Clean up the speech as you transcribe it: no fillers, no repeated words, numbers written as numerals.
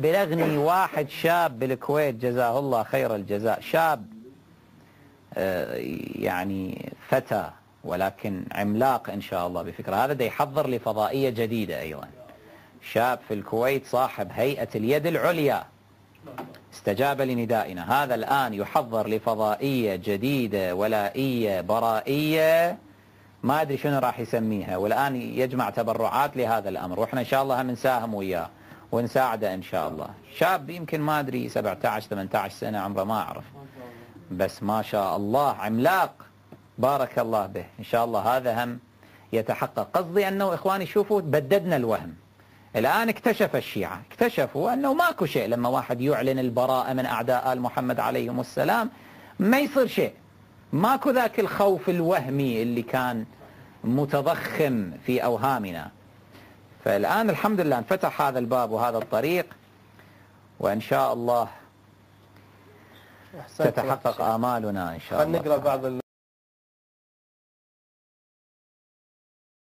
بلغني واحد شاب بالكويت جزاه الله خير الجزاء، شاب يعني فتى ولكن عملاق إن شاء الله بفكرة، هذا دا يحضر لفضائية جديدة أيضا، شاب في الكويت صاحب هيئة اليد العليا، استجاب لندائنا، هذا الآن يحضر لفضائية جديدة ولائية برائية ما أدري شنو راح يسميها، والآن يجمع تبرعات لهذا الأمر، وإحنا إن شاء الله هم نساهم وياه ونساعده إن شاء الله. شاب يمكن ما أدري 17 18 سنة عمره ما أعرف، بس ما شاء الله عملاق بارك الله به. إن شاء الله هذا هم يتحقق. قصدي أنه إخواني شوفوا بددنا الوهم، الآن اكتشف الشيعة، اكتشفوا أنه ماكو شيء لما واحد يعلن البراءة من أعداء آل محمد عليهم السلام ما يصير شيء، ماكو ذاك الخوف الوهمي اللي كان متضخم في أوهامنا. فالآن الحمد لله انفتح هذا الباب وهذا الطريق، وإن شاء الله تتحقق آمالنا إن شاء الله. نقرأ بعض